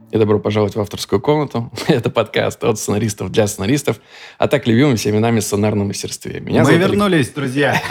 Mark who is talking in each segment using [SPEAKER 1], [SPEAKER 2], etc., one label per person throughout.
[SPEAKER 1] и добро пожаловать в авторскую комнату. Это подкаст от сценаристов для сценаристов, а так любимым всеми нами сценарном мастерстве.
[SPEAKER 2] Мы вернулись, друзья.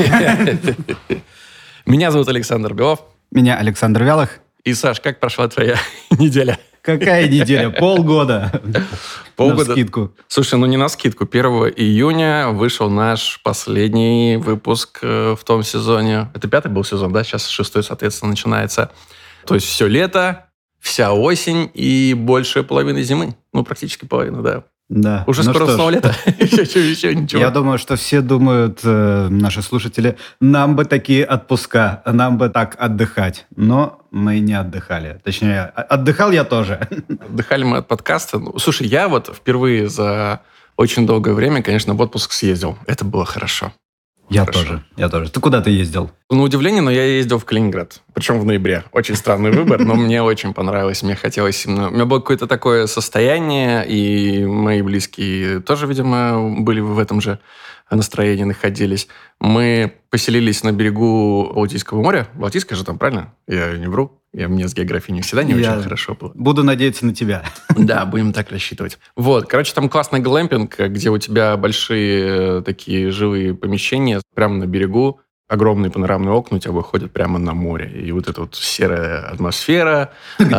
[SPEAKER 1] Меня зовут Александр Белов.
[SPEAKER 2] Меня Александр Вялых.
[SPEAKER 1] И, Саш, как прошла твоя неделя?
[SPEAKER 2] Какая неделя? Полгода. Навскидку.
[SPEAKER 1] Слушай, не навскидку. 1 июня вышел наш последний выпуск в том сезоне. Это 5-й был сезон, да? Сейчас 6-й, соответственно, начинается. То есть все лето, вся осень и большая половина зимы. Практически половина, да.
[SPEAKER 2] Да.
[SPEAKER 1] Уже скоро снова лето. Еще ничего.
[SPEAKER 2] Я думаю, что все думают, наши слушатели, нам бы такие отпуска, нам бы так отдыхать. Но мы не отдыхали. Точнее, отдыхал я тоже.
[SPEAKER 1] Отдыхали мы от подкаста. Слушай, я впервые за очень долгое время, конечно, в отпуск съездил. Это было хорошо.
[SPEAKER 2] Я тоже. Ты куда ездил?
[SPEAKER 1] На удивление, но я ездил в Калининград. Причем в ноябре. Очень странный выбор, но мне очень понравилось. Мне хотелось именно... У меня было какое-то такое состояние, и мои близкие тоже, видимо, были в этом же настроении, находились. Мы поселились на берегу Балтийского моря. Балтийское же там, правильно? Я не вру. Мне с географией не всегда не очень хорошо было.
[SPEAKER 2] Буду надеяться на тебя.
[SPEAKER 1] Да, будем так рассчитывать. Там классный глэмпинг, где у тебя большие такие жилые помещения прямо на берегу. Огромные панорамные окна у тебя выходят прямо на море. И эта серая атмосфера,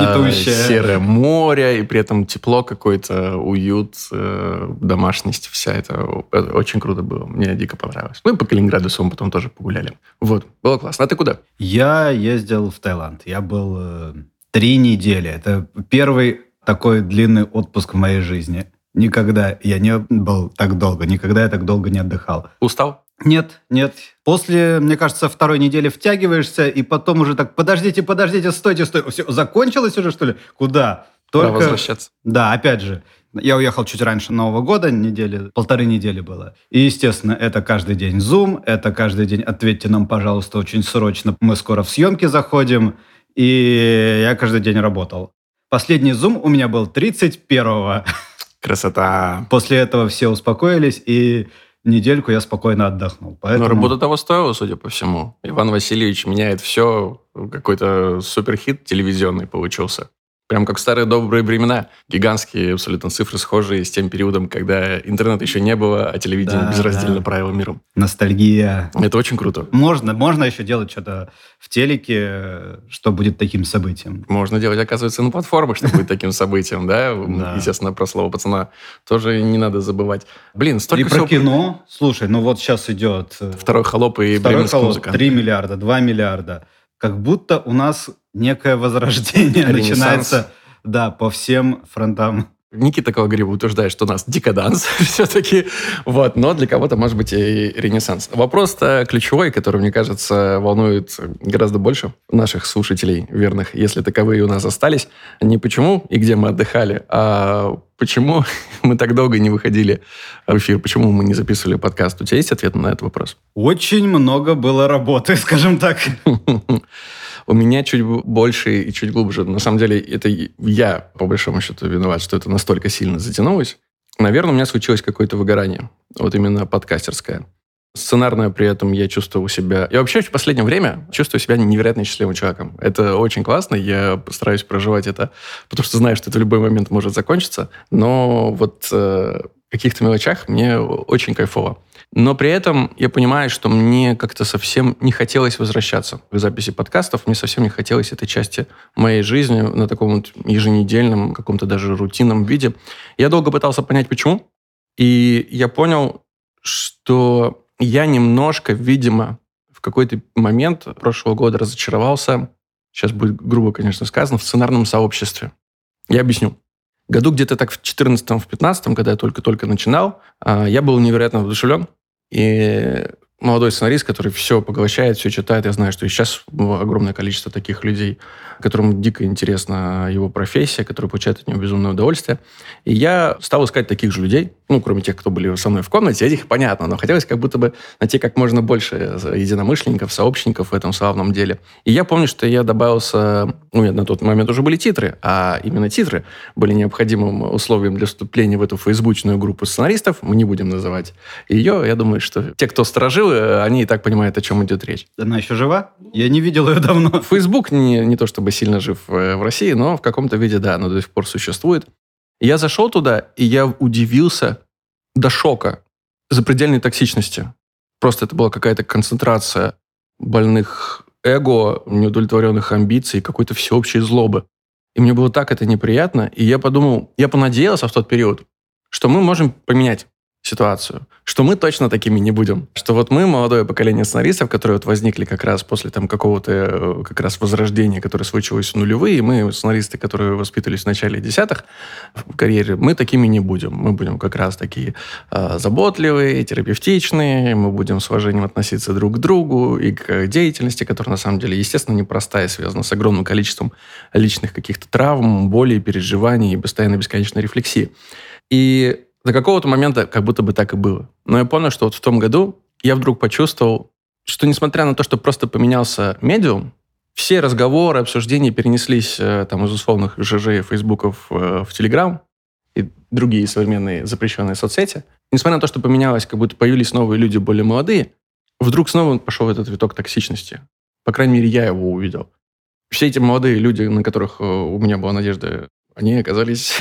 [SPEAKER 1] серое море, и при этом тепло какое-то, уют, домашность вся. Это очень круто было. Мне дико понравилось. И по Калининграду потом тоже погуляли. Было классно. А ты куда?
[SPEAKER 2] Я ездил в Таиланд. Я был 3 недели. Это первый такой длинный отпуск в моей жизни. Никогда я не был так долго, никогда я так долго не отдыхал.
[SPEAKER 1] Устал?
[SPEAKER 2] Нет. После, мне кажется, 2-й недели втягиваешься, и потом уже так, подождите, стойте. Все, закончилось уже, что ли? Куда?
[SPEAKER 1] Пора возвращаться.
[SPEAKER 2] Да, опять же. Я уехал чуть раньше Нового года, 1,5 недели было. И, естественно, это каждый день Zoom, это каждый день «ответьте нам, пожалуйста, очень срочно, мы скоро в съемки заходим». И я каждый день работал. Последний Zoom у меня был 31-го.
[SPEAKER 1] Красота.
[SPEAKER 2] После этого все успокоились, и недельку я спокойно отдохнул.
[SPEAKER 1] Но работа того стоила, судя по всему. Иван Васильевич меняет все. Какой-то суперхит телевизионный получился. Прям как в старые добрые времена. Гигантские абсолютно цифры, схожие с тем периодом, когда интернета еще не было, а телевидение безраздельно правило миром.
[SPEAKER 2] Ностальгия.
[SPEAKER 1] Это очень круто.
[SPEAKER 2] Можно еще делать что-то в телеке, что будет таким событием.
[SPEAKER 1] Можно делать, оказывается, на платформах, что будет таким событием, да? Естественно, про слово пацана тоже не надо забывать. Столько
[SPEAKER 2] всего... И про кино. Слушай, сейчас идет...
[SPEAKER 1] Второй «Холоп» и «Бременская музыка».
[SPEAKER 2] 3 миллиарда, 2 миллиарда. Как будто у нас некое возрождение начинается, по всем фронтам.
[SPEAKER 1] Никита Калагарьев утверждает, что у нас декаданс все-таки. Но для кого-то, может быть, и ренессанс. Вопрос-то ключевой, который, мне кажется, волнует гораздо больше наших слушателей верных, если таковые у нас остались. Не почему и где мы отдыхали, а почему мы так долго не выходили в эфир, почему мы не записывали подкаст. У тебя есть ответ на этот вопрос?
[SPEAKER 2] Очень много было работы, скажем так.
[SPEAKER 1] У меня чуть больше и чуть глубже. На самом деле, это я, по большому счету, виноват, что это настолько сильно затянулось. Наверное, у меня случилось какое-то выгорание. Именно подкастерское. Сценарное при этом я чувствовал себя... Я вообще в последнее время чувствую себя невероятно счастливым человеком. Это очень классно. Я постараюсь проживать это, потому что знаю, что это в любой момент может закончиться. Но в каких-то мелочах мне очень кайфово. Но при этом я понимаю, что мне как-то совсем не хотелось возвращаться к записи подкастов. Мне совсем не хотелось этой части моей жизни на таком еженедельном, каком-то даже рутинном виде. Я долго пытался понять, почему. И я понял, что я немножко, видимо, в какой-то момент прошлого года разочаровался, сейчас будет грубо, конечно, сказано, в сценарном сообществе. Я объясню. Году где-то так в 14-м, в 15-м, когда я только-только начинал, я был невероятно воодушевлен. И молодой сценарист, который все поглощает, все читает. Я знаю, что и сейчас огромное количество таких людей, которым дико интересна его профессия, которые получают от него безумное удовольствие. И я стал искать таких же людей, кроме тех, кто были со мной в комнате, этих понятно, но хотелось как будто бы найти как можно больше единомышленников, сообщников в этом славном деле. И я помню, что я добавился... на тот момент уже были титры, а именно титры были необходимым условием для вступления в эту фейсбучную группу сценаристов. Мы не будем называть ее. Я думаю, что те, кто сторожил году, они и так понимают, о чем идет речь.
[SPEAKER 2] Она еще жива? Я не видел ее давно.
[SPEAKER 1] Facebook не то чтобы сильно жив в России, но в каком-то виде, да, оно до сих пор существует. Я зашел туда, и я удивился до шока запредельной токсичности. Просто это была какая-то концентрация больных эго, неудовлетворенных амбиций, какой-то всеобщей злобы. И мне было так это неприятно, и я подумал, я понадеялся в тот период, что мы можем поменять ситуацию, что мы точно такими не будем. Что вот мы, молодое поколение сценаристов, которые вот возникли как раз после там какого-то как раз возрождения, которое случилось в нулевые, мы, сценаристы, которые воспитывались в начале десятых в карьере, мы такими не будем. Мы будем как раз такие заботливые, терапевтичные, мы будем с уважением относиться друг к другу и к деятельности, которая на самом деле, естественно, непростая, связана с огромным количеством личных каких-то травм, болей, переживаний и постоянно бесконечной рефлексии. И до какого-то момента как будто бы так и было. Но я понял, что вот в том году я вдруг почувствовал, что несмотря на то, что просто поменялся медиум, все разговоры, обсуждения перенеслись там, из условных ЖЖ, фейсбуков в Телеграм и другие современные запрещенные соцсети. Несмотря на то, что поменялось, как будто появились новые люди, более молодые, вдруг снова пошел этот виток токсичности. По крайней мере, я его увидел. Все эти молодые люди, на которых у меня была надежда, они оказались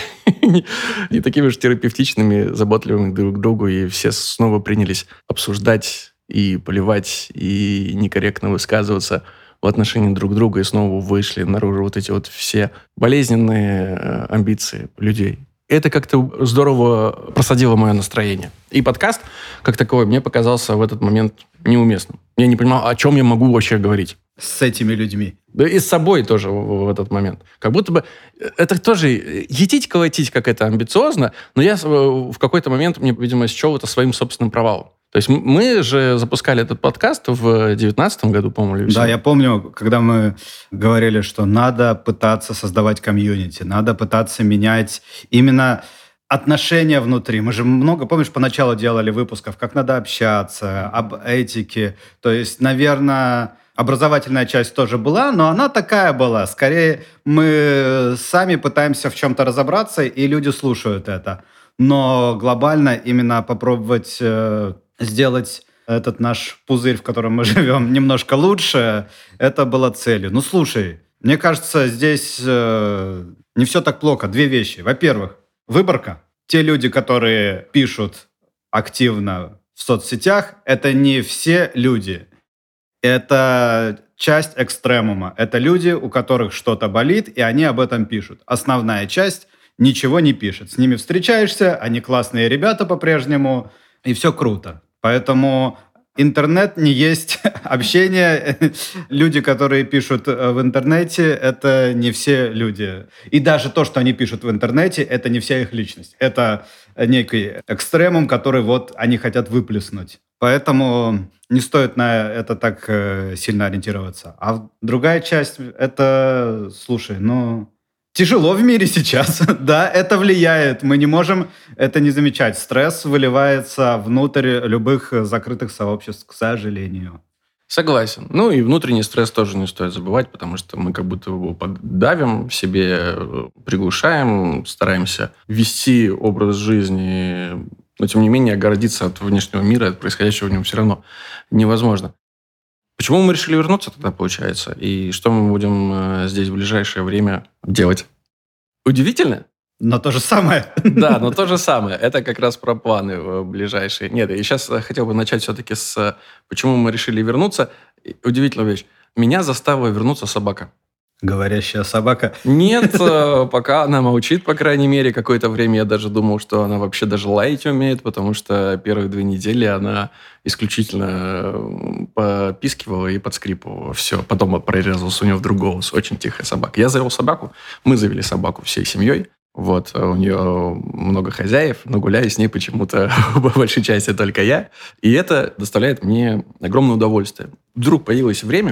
[SPEAKER 1] не такими уж терапевтичными, заботливыми друг к другу, и все снова принялись обсуждать и поливать, и некорректно высказываться в отношении друг друга, и снова вышли наружу вот эти вот все болезненные амбиции людей. Это как-то здорово просадило мое настроение. И подкаст, как таковой, мне показался в этот момент неуместным. Я не понимал, о чем я могу вообще говорить.
[SPEAKER 2] С этими людьми.
[SPEAKER 1] Да и с собой тоже в этот момент. Как будто бы это тоже етить-колотить как это амбициозно, но я в какой-то момент, мне, видимо, счел это своим собственным провалом. То есть мы же запускали этот подкаст в 2019 году, по-моему.
[SPEAKER 2] Да, я помню, когда мы говорили, что надо пытаться создавать комьюнити, надо пытаться менять именно отношения внутри. Мы же много, помнишь, поначалу делали выпусков, как надо общаться, об этике. То есть, наверное, образовательная часть тоже была, но она такая была. Скорее, мы сами пытаемся в чем-то разобраться, и люди слушают это. Но глобально именно попробовать сделать этот наш пузырь, в котором мы живем, немножко лучше, это было целью. Ну, слушай, мне кажется, здесь не все так плохо. Две вещи. Во-первых, выборка. Те люди, которые пишут активно в соцсетях, это не все люди. Это часть экстремума. Это люди, у которых что-то болит, и они об этом пишут. Основная часть ничего не пишет. С ними встречаешься, они классные ребята по-прежнему, и все круто. Поэтому интернет не есть общение. Люди, которые пишут в интернете, это не все люди. И даже то, что они пишут в интернете, это не вся их личность. Это некий экстремум, который вот они хотят выплеснуть. Поэтому не стоит на это так сильно ориентироваться. А другая часть, это, слушай, тяжело в мире сейчас. Да, это влияет. Мы не можем это не замечать. Стресс выливается внутрь любых закрытых сообществ, к сожалению.
[SPEAKER 1] Согласен. Ну и внутренний стресс тоже не стоит забывать, потому что мы как будто его поддавим, себе приглушаем, стараемся вести образ жизни, но тем не менее огородиться от внешнего мира, от происходящего в нем все равно невозможно. Почему мы решили вернуться тогда, получается? И что мы будем здесь в ближайшее время делать? Удивительно?
[SPEAKER 2] Но то же самое.
[SPEAKER 1] Да, но то же самое. Это как раз про планы ближайшие. Нет, и сейчас хотел бы начать все-таки с почему мы решили вернуться. Удивительная вещь. Меня заставила вернуться собака.
[SPEAKER 2] Говорящая собака?
[SPEAKER 1] Нет, пока она молчит, по крайней мере. Какое-то время я даже думал, что она вообще даже лаять умеет, потому что первые 2 недели она исключительно попискивала и подскрипывала. Все, потом прорезался у нее вдруг голос. Очень тихая собака. Я завел собаку, мы завели собаку всей семьей. Вот, у нее много хозяев, но гуляю с ней почему-то по большей части только я. И это доставляет мне огромное удовольствие. Вдруг появилось время,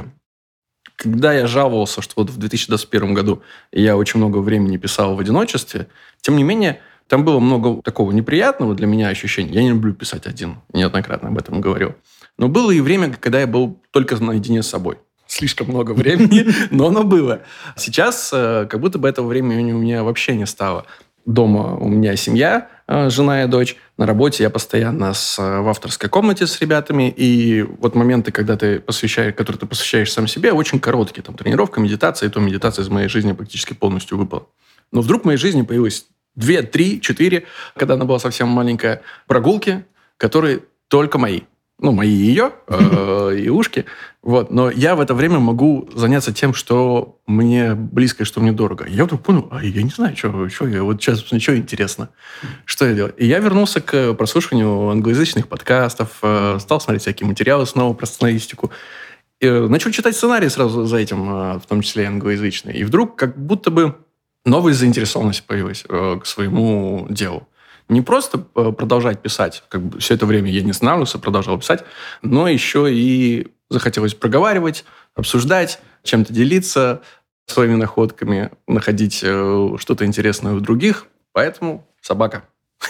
[SPEAKER 1] когда я жаловался, что вот в 2021 году я очень много времени писал в одиночестве, тем не менее, там было много такого неприятного для меня ощущения. Я не люблю писать один, неоднократно об этом говорил. Но было и время, когда я был только наедине с собой. Слишком много времени, но оно было. Сейчас как будто бы этого времени у меня вообще не стало. Дома у меня семья, жена и дочь. На работе я постоянно в авторской комнате с ребятами. И вот моменты, которые ты посвящаешь сам себе, очень короткие. Там тренировка, медитация, и то медитация из моей жизни практически полностью выпала. Но вдруг в моей жизни появилось 2, 3, 4, когда она была совсем маленькая, прогулки, которые только мои. Мои и ее, и ушки. Вот. Но я в это время могу заняться тем, что мне близко и что мне дорого. И я вдруг понял, я не знаю, что я вот сейчас, что интересно, что я делаю. И я вернулся к прослушиванию англоязычных подкастов, стал смотреть всякие материалы снова про сценаристику. И начал читать сценарии сразу за этим, в том числе и англоязычные. И вдруг как будто бы новая заинтересованность появилась к своему делу. Не просто продолжать писать, все это время я не останавливался, продолжал писать, но еще и захотелось проговаривать, обсуждать, чем-то делиться своими находками, находить что-то интересное у других. Поэтому собака.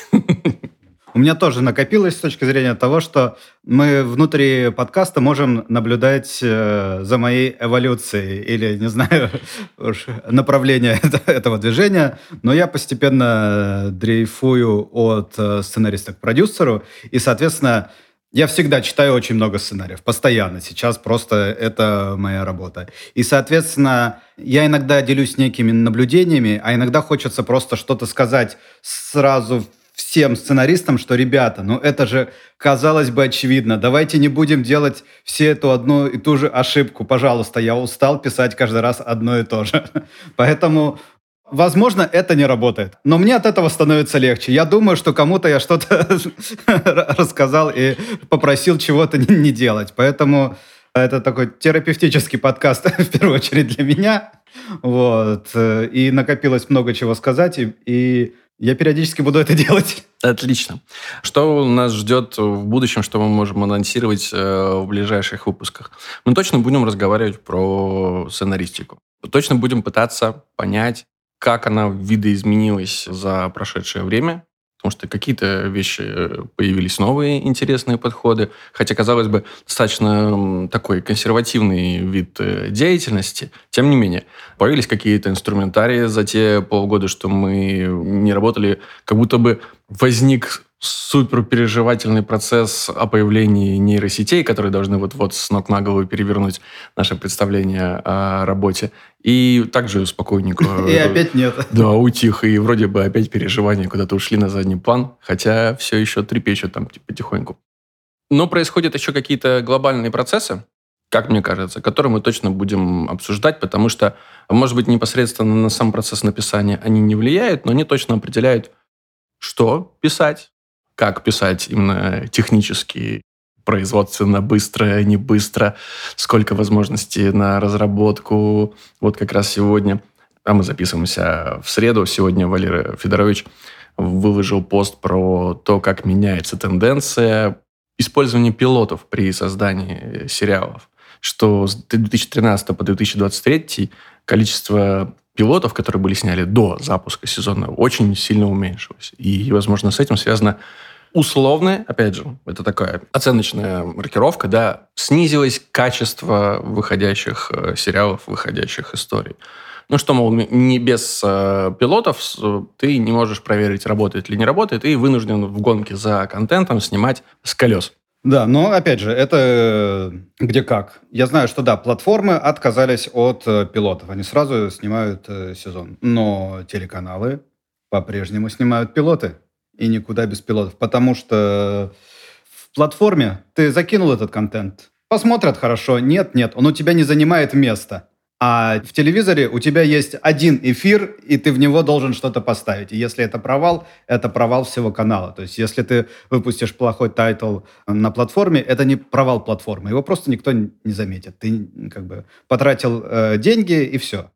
[SPEAKER 2] У меня тоже накопилось с точки зрения того, что мы внутри подкаста можем наблюдать за моей эволюцией или, не знаю, направление этого движения, но я постепенно дрейфую от сценариста к продюсеру, и, соответственно, я всегда читаю очень много сценариев, постоянно. Сейчас просто это моя работа. И, соответственно, я иногда делюсь некими наблюдениями, а иногда хочется просто что-то сказать сразу всем сценаристам, что, ребята, это же, казалось бы, очевидно. Давайте не будем делать все эту одну и ту же ошибку. Пожалуйста, я устал писать каждый раз одно и то же. Поэтому, возможно, это не работает. Но мне от этого становится легче. Я думаю, что кому-то я что-то рассказал и попросил чего-то не делать. Поэтому это такой терапевтический подкаст, в первую очередь, для меня. Вот. И накопилось много чего сказать, и я периодически буду это делать.
[SPEAKER 1] Отлично. Что нас ждет в будущем, что мы можем анонсировать в ближайших выпусках? Мы точно будем разговаривать про сценаристику. Точно будем пытаться понять, как она видоизменилась за прошедшее время. Потому что какие-то вещи появились новые интересные подходы. Хотя, казалось бы, достаточно такой консервативный вид деятельности. Тем не менее, появились какие-то инструментарии за те полгода, что мы не работали. Как будто бы возник суперпереживательный процесс о появлении нейросетей, которые должны вот-вот с ног на голову перевернуть наше представление о работе. И также спокойненько...
[SPEAKER 2] И опять нет.
[SPEAKER 1] Да, утих. И вроде бы опять переживания куда-то ушли на задний план, хотя все еще трепещут там потихоньку. Но происходят еще какие-то глобальные процессы, как мне кажется, которые мы точно будем обсуждать, потому что, может быть, непосредственно на сам процесс написания они не влияют, но они точно определяют, что писать, как писать именно технически, производственно, быстро, не быстро, сколько возможностей на разработку. Вот как раз сегодня, а мы записываемся в среду, сегодня Валерий Федорович выложил пост про то, как меняется тенденция использования пилотов при создании сериалов, что с 2013 по 2023 количество пилотов, которые были сняты до запуска сезона, очень сильно уменьшилось. И, возможно, с этим связано условное, опять же, это такая оценочная маркировка, да, снизилось качество выходящих сериалов, выходящих историй. Что, мол, не без пилотов ты не можешь проверить, работает или не работает, и вынужден в гонке за контентом снимать с колес.
[SPEAKER 2] Да, но, опять же, это где как. Я знаю, что, да, платформы отказались от пилотов. Они сразу снимают сезон. Но телеканалы по-прежнему снимают пилоты. И никуда без пилотов. Потому что в платформе ты закинул этот контент. Посмотрят хорошо. Нет, он у тебя не занимает места. А в телевизоре у тебя есть один эфир, и ты в него должен что-то поставить. И если это провал всего канала. То есть если ты выпустишь плохой тайтл на платформе, это не провал платформы. Его просто никто не заметит. Ты потратил деньги, и все.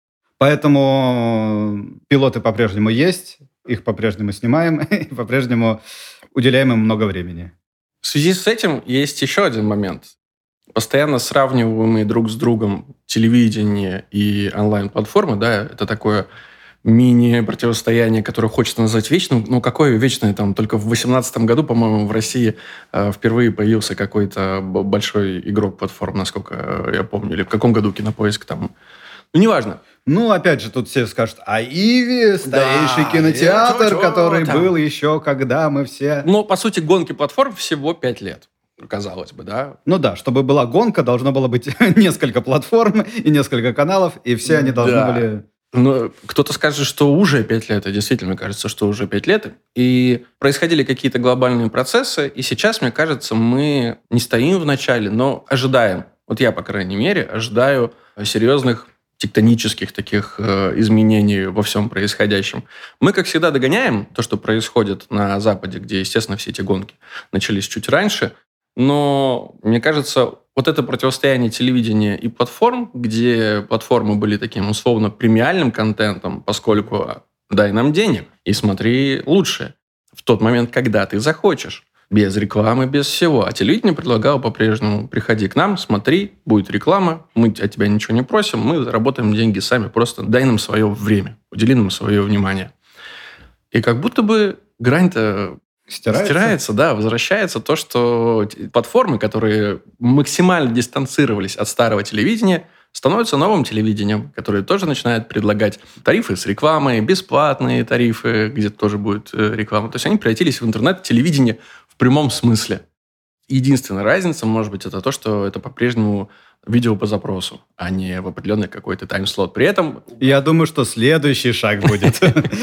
[SPEAKER 2] Поэтому пилоты по-прежнему есть, их по-прежнему снимаем, и по-прежнему уделяем им много времени.
[SPEAKER 1] В связи с этим есть еще один момент. Постоянно сравниваемые друг с другом телевидение и онлайн-платформы, да, это такое мини-противостояние, которое хочется назвать вечным. Какое вечное? Только в 2018 году, по-моему, в России впервые появился какой-то большой игрок платформ, насколько я помню. Или в каком году Кинопоиск Неважно.
[SPEAKER 2] Ну, опять же, тут все скажут, а Иви, старейший кинотеатр, который был еще, когда мы все...
[SPEAKER 1] Но, по сути, гонки платформ всего 5 лет, казалось бы, да?
[SPEAKER 2] Ну да, чтобы была гонка, должно было быть несколько платформ и несколько каналов, и все они должны были...
[SPEAKER 1] Но кто-то скажет, что уже 5 лет, и действительно, мне кажется, что уже 5 лет. И происходили какие-то глобальные процессы, и сейчас, мне кажется, мы не стоим в начале, но ожидаем. Вот я, по крайней мере, ожидаю серьезных тектонических таких изменений во всем происходящем. Мы, как всегда, догоняем то, что происходит на Западе, где, естественно, все эти гонки начались чуть раньше. Но, мне кажется, вот это противостояние телевидения и платформ, где платформы были таким условно премиальным контентом, поскольку дай нам денег и смотри лучше в тот момент, когда ты захочешь. Без рекламы, без всего. А телевидение предлагало по-прежнему: приходи к нам, смотри, будет реклама, мы от тебя ничего не просим, мы заработаем деньги сами, просто дай нам свое время, удели нам свое внимание. И как будто бы грань-то стирается, да, возвращается то, что платформы, которые максимально дистанцировались от старого телевидения, становятся новым телевидением, которое тоже начинает предлагать тарифы с рекламой, бесплатные тарифы, где тоже будет реклама. То есть они превратились в интернет-телевидение в прямом смысле. Единственная разница, может быть, это то, что это по-прежнему видео по запросу, а не в определенный какой-то тайм-слот. При этом...
[SPEAKER 2] Я думаю, что следующий шаг будет.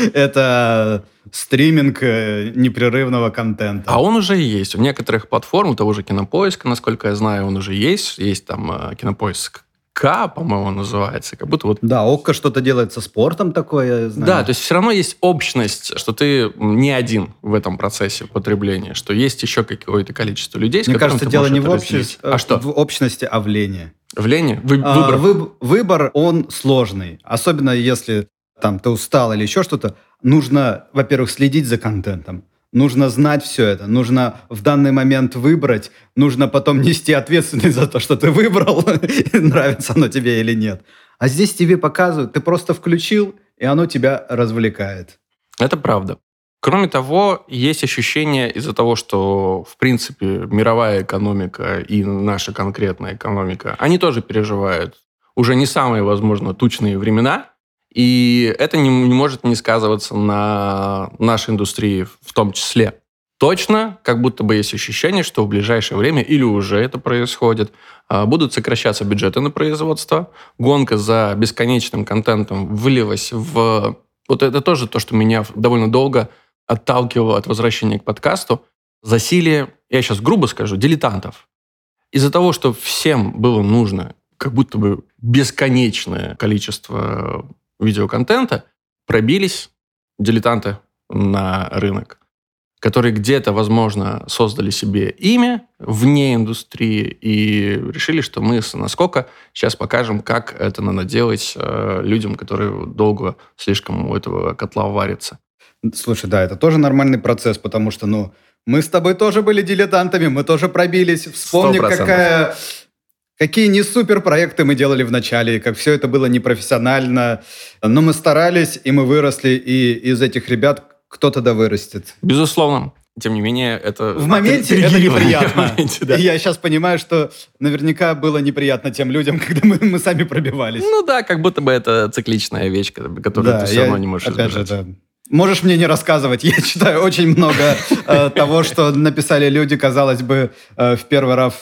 [SPEAKER 2] Это стриминг непрерывного контента.
[SPEAKER 1] А он уже есть. У некоторых платформ, у того же Кинопоиска, насколько я знаю, он уже есть. Есть там Кинопоиск К, по-моему, называется. Как будто вот...
[SPEAKER 2] Да, ОККО что-то делает со спортом такое, я знаю.
[SPEAKER 1] Да, то есть все равно есть общность, что ты не один в этом процессе потребления, что есть еще какое-то количество людей, с
[SPEAKER 2] Мне
[SPEAKER 1] которыми
[SPEAKER 2] кажется,
[SPEAKER 1] ты
[SPEAKER 2] дело
[SPEAKER 1] можешь
[SPEAKER 2] не
[SPEAKER 1] это
[SPEAKER 2] в
[SPEAKER 1] разделить. А что?
[SPEAKER 2] в общности, а в лени.
[SPEAKER 1] В лени? Выбор.
[SPEAKER 2] Выбор, он сложный. Особенно если там ты устал или еще что-то. Нужно, во-первых, следить за контентом. Нужно знать все это. Нужно в данный момент выбрать. Нужно потом нести ответственность за то, что ты выбрал. Нравится оно тебе или нет. А здесь тебе показывают. Ты просто включил, и оно тебя развлекает.
[SPEAKER 1] Это правда. Кроме того, есть ощущение из-за того, что, в принципе, мировая экономика и наша конкретная экономика, они тоже переживают уже не самые, возможно, тучные времена, и это не может не сказываться на нашей индустрии в том числе. Точно, как будто бы есть ощущение, что в ближайшее время, или уже это происходит, будут сокращаться бюджеты на производство, гонка за бесконечным контентом вылилась в... Вот это тоже то, что меня довольно долго отталкивало от возвращения к подкасту, засилие, я сейчас грубо скажу, дилетантов. Из-за того, что всем было нужно как будто бы бесконечное количество видеоконтента, пробились дилетанты на рынок, которые где-то, возможно, создали себе имя вне индустрии и решили, что мы с наскока сейчас покажем, как это надо делать людям, которые долго слишком у этого котла варятся.
[SPEAKER 2] Слушай, да, это тоже нормальный процесс, потому что, мы с тобой тоже были дилетантами, мы тоже пробились. Вспомни,
[SPEAKER 1] 100%.
[SPEAKER 2] какие не супер проекты мы делали в начале, как все это было непрофессионально. Но мы старались, и мы выросли, и из этих ребят кто-то да вырастет.
[SPEAKER 1] Безусловно. Тем не менее, это...
[SPEAKER 2] В моменте это неприятно.
[SPEAKER 1] В моменте, да.
[SPEAKER 2] Я сейчас понимаю, что наверняка было неприятно тем людям, когда мы сами пробивались.
[SPEAKER 1] Ну да, как будто бы это цикличная вещь, которую ты все равно не можешь избежать.
[SPEAKER 2] Опять же, да. Можешь мне не рассказывать. Я читаю очень много того, что написали люди, казалось бы, в первый раз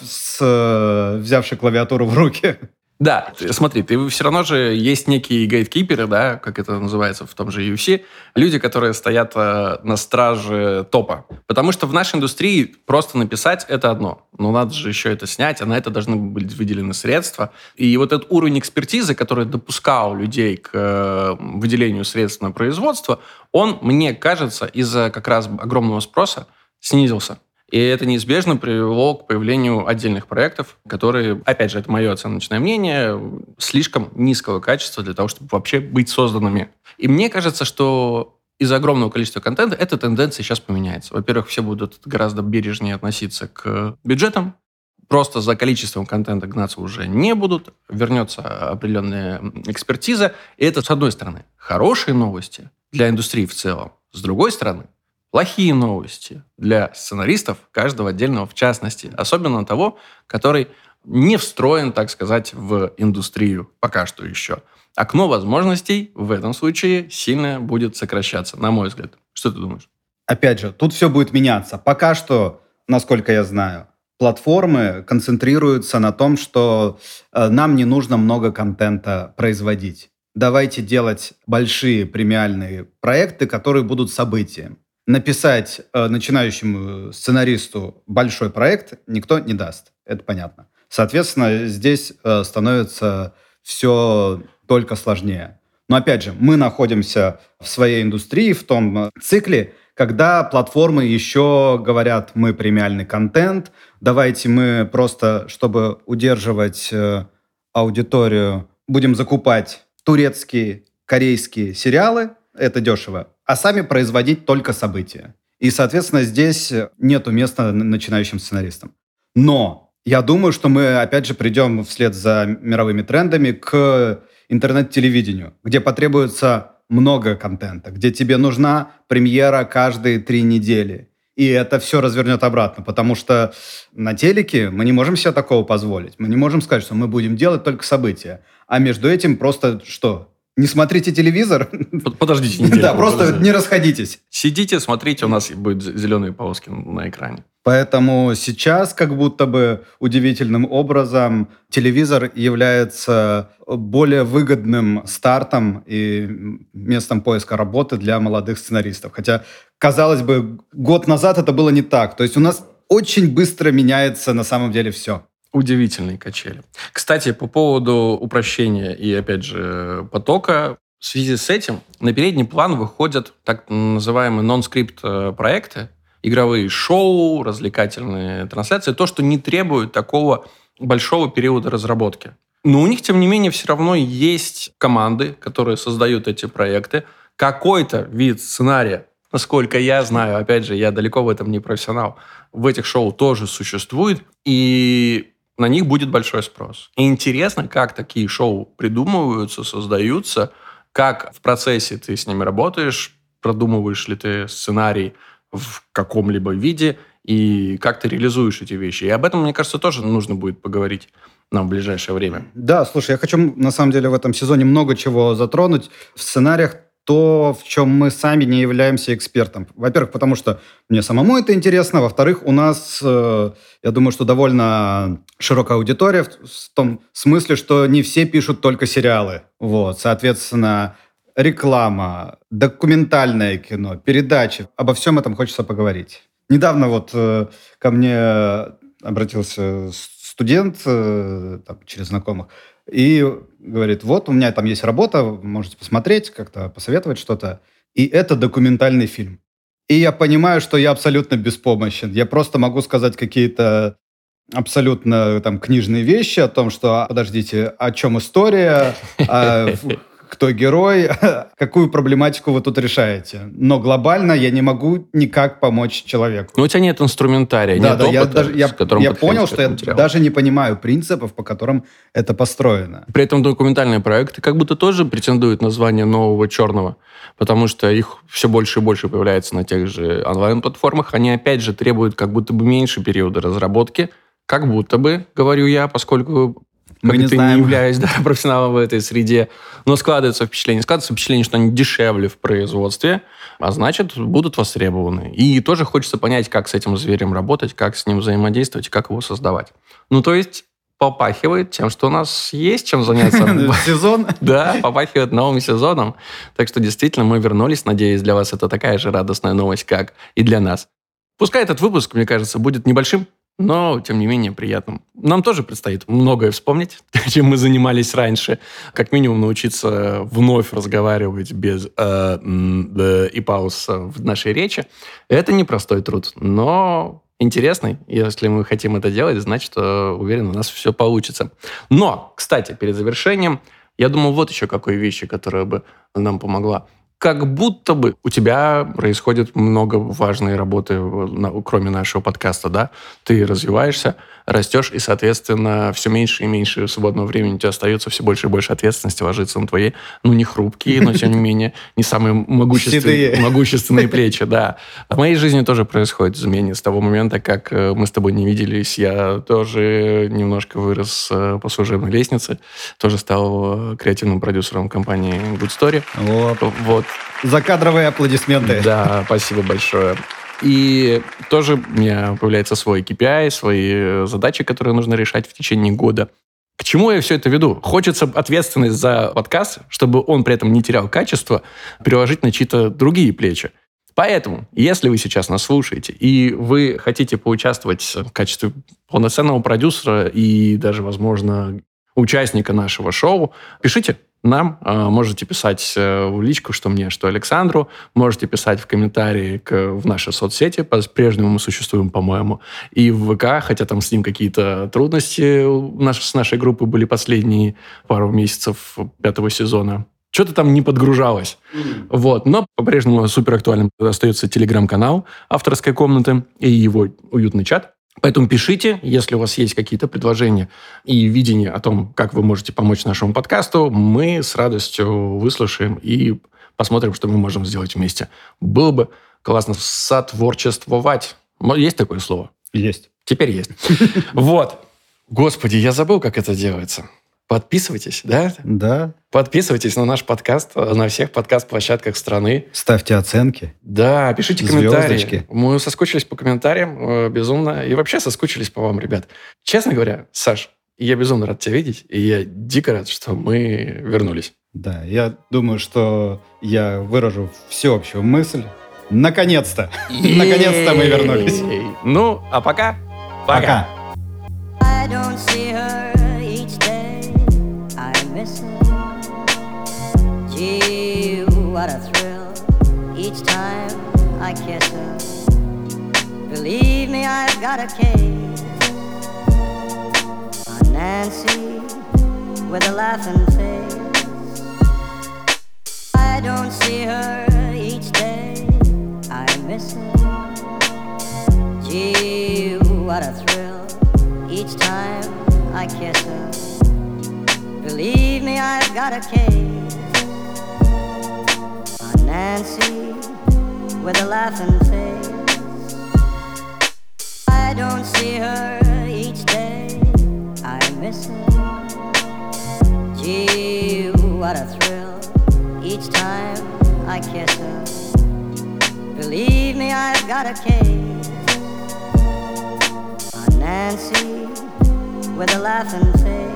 [SPEAKER 2] взявши клавиатуру в руки.
[SPEAKER 1] Да, смотри, ты все равно же есть некие гейткиперы, да, как это называется в том же UFC, люди, которые стоят на страже топа. Потому что в нашей индустрии просто написать – это одно. Но надо же еще это снять, а на это должны быть выделены средства. И вот этот уровень экспертизы, который допускал людей к выделению средств на производство, он, мне кажется, из-за как раз огромного спроса снизился. И это неизбежно привело к появлению отдельных проектов, которые, опять же, это мое оценочное мнение, слишком низкого качества для того, чтобы вообще быть созданными. И мне кажется, что из-за огромного количества контента эта тенденция сейчас поменяется. Во-первых, все будут гораздо бережнее относиться к бюджетам, просто за количеством контента гнаться уже не будут, вернется определенная экспертиза. И это, с одной стороны, хорошие новости для индустрии в целом. С другой стороны, плохие новости для сценаристов, каждого отдельного в частности, особенно того, который не встроен, так сказать, в индустрию пока что еще. Окно возможностей в этом случае сильно будет сокращаться, на мой взгляд. Что ты думаешь?
[SPEAKER 2] Опять же, тут все будет меняться. Пока что, насколько я знаю, платформы концентрируются на том, что нам не нужно много контента производить. Давайте делать большие премиальные проекты, которые будут событием. Написать начинающему сценаристу большой проект никто не даст. Это понятно. Соответственно, здесь становится все только сложнее. Но опять же, мы находимся в своей индустрии, в том цикле, когда платформы еще говорят, мы премиальный контент, давайте мы просто, чтобы удерживать аудиторию, будем закупать турецкие, корейские сериалы, это дешево, а сами производить только события. И, соответственно, здесь нету места начинающим сценаристам. Но я думаю, что мы, опять же, придем вслед за мировыми трендами к интернет-телевидению, где потребуется много контента, где тебе нужна премьера каждые 3 недели. И это все развернет обратно, потому что на телеке мы не можем себе такого позволить. Мы не можем сказать, что мы будем делать только события. А между этим просто что? Не смотрите телевизор?
[SPEAKER 1] Подождите неделю.
[SPEAKER 2] Да, просто не расходитесь.
[SPEAKER 1] Сидите, смотрите, у нас будут зеленые полоски на экране.
[SPEAKER 2] Поэтому сейчас как будто бы удивительным образом телевизор является более выгодным стартом и местом поиска работы для молодых сценаристов. Хотя, казалось бы, год назад это было не так. То есть у нас очень быстро меняется на самом деле все.
[SPEAKER 1] Удивительные качели. Кстати, по поводу упрощения и, опять же, потока, в связи с этим на передний план выходят так называемые нон-скрипт проекты, игровые шоу, развлекательные трансляции, то, что не требует такого большого периода разработки. Но у них, тем не менее, все равно есть команды, которые создают эти проекты. Какой-то вид сценария, насколько я знаю, опять же, я далеко в этом не профессионал, в этих шоу тоже существует, и на них будет большой спрос. И интересно, как такие шоу придумываются, создаются, как в процессе ты с ними работаешь, продумываешь ли ты сценарий в каком-либо виде, и как ты реализуешь эти вещи. И об этом, мне кажется, тоже нужно будет поговорить нам в ближайшее время.
[SPEAKER 2] Да, слушай, я хочу, на самом деле, в этом сезоне много чего затронуть. В сценариях то, в чем мы сами не являемся экспертом. Во-первых, потому что мне самому это интересно. Во-вторых, у нас, я думаю, что довольно широкая аудитория в том смысле, что не все пишут только сериалы. Вот, соответственно, реклама, документальное кино, передачи. Обо всем этом хочется поговорить. Недавно вот ко мне обратился студент через знакомых и говорит, вот у меня там есть работа, можете посмотреть, как-то посоветовать что-то. И это документальный фильм. И я понимаю, что я абсолютно беспомощен. Я просто могу сказать какие-то абсолютно там книжные вещи о том, что, подождите, о чем история, кто герой, какую проблематику вы тут решаете. Но глобально я не могу никак помочь человеку.
[SPEAKER 1] Но у тебя нет инструментария, нет опыта, с которым
[SPEAKER 2] я понял, что я
[SPEAKER 1] материалу.
[SPEAKER 2] даже не понимаю принципов, по которым это построено.
[SPEAKER 1] При этом документальные проекты как будто тоже претендуют на звание нового черного, потому что их все больше и больше появляется на тех же онлайн-платформах. Они, опять же, требуют как будто бы меньше периода разработки, как будто бы, говорю я, поскольку...
[SPEAKER 2] Мы не
[SPEAKER 1] не являюсь профессионалом в этой среде, но складывается впечатление, что они дешевле в производстве, а значит, будут востребованы. И тоже хочется понять, как с этим зверем работать, как с ним взаимодействовать, как его создавать. Ну, то есть, попахивает тем, что у нас есть чем заняться.
[SPEAKER 2] Сезон?
[SPEAKER 1] Да, попахивает новым сезоном. Так что, действительно, мы вернулись. Надеюсь, для вас это такая же радостная новость, как и для нас. Пускай этот выпуск, мне кажется, будет небольшим, но, тем не менее, приятным. Нам тоже предстоит многое вспомнить, чем мы занимались раньше. Как минимум, научиться вновь разговаривать без и пауз в нашей речи. Это непростой труд, но интересный. Если мы хотим это делать, значит, уверен, у нас все получится. Но, кстати, перед завершением, я думал, вот еще какой вещи, которая бы нам помогла. Как будто бы у тебя происходит много важной работы, кроме нашего подкаста, да? Ты развиваешься, растешь, и, соответственно, все меньше и меньше свободного времени у тебя остается, все больше и больше ответственности ложится на твои, не хрупкие, но, тем не менее, не самые могущественные плечи, да. В моей жизни тоже происходит изменение с того момента, как мы с тобой не виделись. Я тоже немножко вырос по служебной лестнице, тоже стал креативным продюсером компании Good Story.
[SPEAKER 2] Вот. Закадровые аплодисменты.
[SPEAKER 1] Да, спасибо большое. И тоже у меня появляется свой KPI, свои задачи, которые нужно решать в течение года. К чему я все это веду? Хочется ответственность за подкаст, чтобы он при этом не терял качество, переложить на чьи-то другие плечи. Поэтому, если вы сейчас нас слушаете, и вы хотите поучаствовать в качестве полноценного продюсера и даже, возможно, участника нашего шоу, пишите нам. Можете писать в личку, что мне, что Александру. Можете писать в комментарии в наши соцсети. По-прежнему мы существуем, по-моему. И в ВК, хотя там с ним какие-то трудности с нашей группы были последние пару месяцев 5-го сезона. Что-то там не подгружалось. Вот. Но по-прежнему супер актуальным остается телеграм-канал «Авторской комнаты» и его уютный чат. Поэтому пишите, если у вас есть какие-то предложения и видения о том, как вы можете помочь нашему подкасту, мы с радостью выслушаем и посмотрим, что мы можем сделать вместе. Было бы классно сотворчествовать. Есть такое слово?
[SPEAKER 2] Есть.
[SPEAKER 1] Теперь есть. Вот. Господи, я забыл, как это делается. Подписывайтесь, да?
[SPEAKER 2] Да.
[SPEAKER 1] Подписывайтесь на наш подкаст на всех подкаст-площадках страны.
[SPEAKER 2] Ставьте оценки.
[SPEAKER 1] Да, пишите комментарии.
[SPEAKER 2] Звездочки.
[SPEAKER 1] Мы соскучились по комментариям безумно. И вообще соскучились по вам, ребят. Честно говоря, Саш, я безумно рад тебя видеть. И я дико рад, что мы вернулись.
[SPEAKER 2] Да, я думаю, что я выражу всеобщую мысль. Наконец-то! Наконец-то мы вернулись.
[SPEAKER 1] Ну, а пока.
[SPEAKER 2] Пока.
[SPEAKER 3] Gee, what a thrill each time I kiss her. Believe me, I've got a case on Nancy with a laughing face. I don't see her each day, I miss her. Gee, what a thrill each time I kiss her. Believe me, I've got a case on Nancy with a laughing face. I don't see her each day, I miss her. Gee, what a thrill each time I kiss her. Believe me, I've got a case on Nancy with a laughing face.